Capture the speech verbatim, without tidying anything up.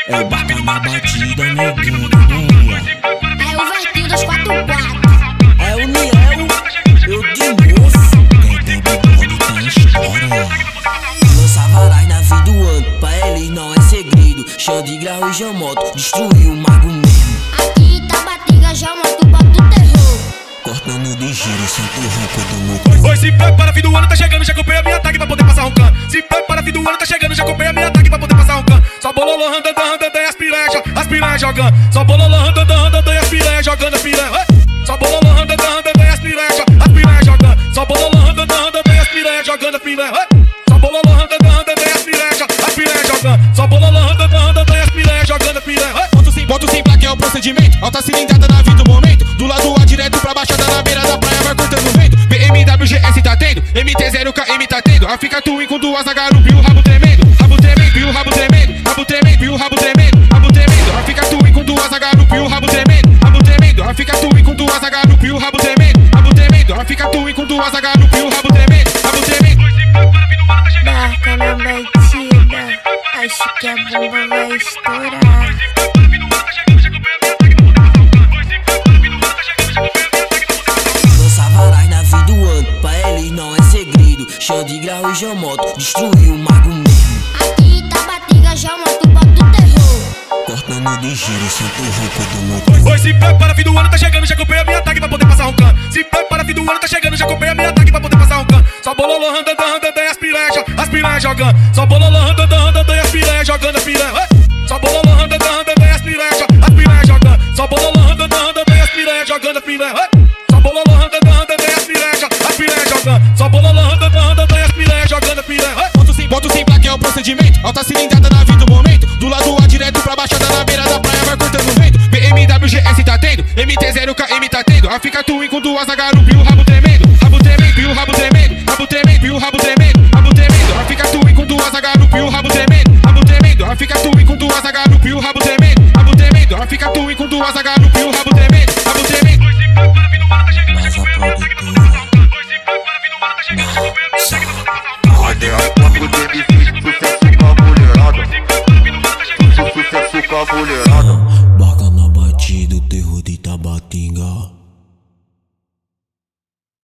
É o Barca na batida, neguinho. É o Vertinho dos quatro quatro. É o Niel, eu de moço. Quem tem bigode tem história. Lança varas na vida do ano, pra eles não é segredo. Xande, Grau e Jamoto, destruiu o mago mesmo. Aqui em Tabatinga, Jamoto bota o terror. Cortando de giro, sempre o ronco do meu. Oi, se prepara, fim do ano tá chegando, já comprei a minha tag pra poder passar roncando. Se prepara, fim do ano tá chegando, já comprei a minha tag pra poder passar roncando. Só bololô, andando, andando, e as piranhas, as piranhas jogando. Só bololô, andando, andando, e as piranhas jogando, as piranhas. Só bololô, andando, andando, e as piranhas, as piranhas jogando. Só bololô, andando, andando, e as piranhas jogando, as piranhas. Só bololô, andando, andando, e as piranhas, as piranhas jogando. Só bololô, andando, andando, e as piranhas jogando, as piranhas. Bota o sem placa, é o procedimento. Alta cilindrada na vida do momento. Do lado A direto pra baixada na beira da praia, vai cortando o vento. B M W G S tá tendo, M T zero K M tá tendo. A fica twin com duas garupa e o rabo tremendo. Rabo tremendo e o rabo tremendo. Rabo tremendo e o rabo tremendo. Rabo tremendo. A fica twin com duas garupa e o rabo tremendo. Rabo tremendo. A fica twin com duas garupa e o rabo tremendo. Rabo tremendo. A fica twin com duas garupa e o rabo tremendo. Rabo tremendo. Barca na batida, acho que a bomba vai estourar. Xande, Grau e Jamoto, destruiu o mago mesmo. Aqui em Tabatinga, Jamoto bota o terror. Cortando de giro, sempre o ronco do meu. Oi, se prepara, fim do ano tá chegando, já comprei a minha tag pra poder passar roncando. Se prepara, fim do ano tá chegando, já comprei a minha tag pra poder passar roncando. Só bololô, andando, andando, e as piranhas, as piranhas jogando. Só bololô, andando, andando, e as piranhas jogando, as piranhas. Só bololô, andando, andando, e as piranhas, as piranhas jogando. Só bololô, andando, andando, e as piranhas jogando, as piranhas. Só bololô, andando, andando, e as piranhas, as piranhas jogando. Só bololô, andando, andando, e as piranhas jogando, as piranhas. Bota o sem placa, é o procedimento. Alta cilindrada na vida do momento. Do lado A direto pra baixada na beira da praia, vai cortando o vento. B M W G S tá tendo, M T zero K M tá tendo. A fica twin com duas garupa e o rabo tremendo. Rabo tremendo e o rabo tremendo. Rabo tremendo e o rabo tremendo. Rabo tremendo. A fica twin com duas garupa e o rabo tremendo. Rabo tremendo. A fica twin com duas garupa e o rabo tremendo. Rabo tremendo. A fica twin com duas garupa e o rabo tremendo.